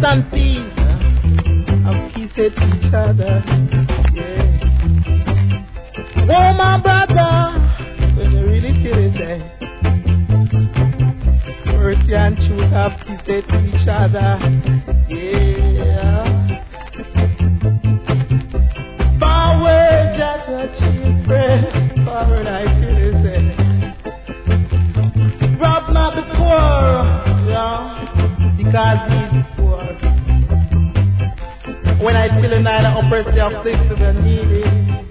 and peace. And peace with each other. Yeah. Oh, my brother, when you really feel it, mercy and truth have peace with each other. Yeah. Forward, just a children. Forward, I feel it. Rob not the poor, yeah, because he's poor. When I tell you, I oppress the afflicted and needy.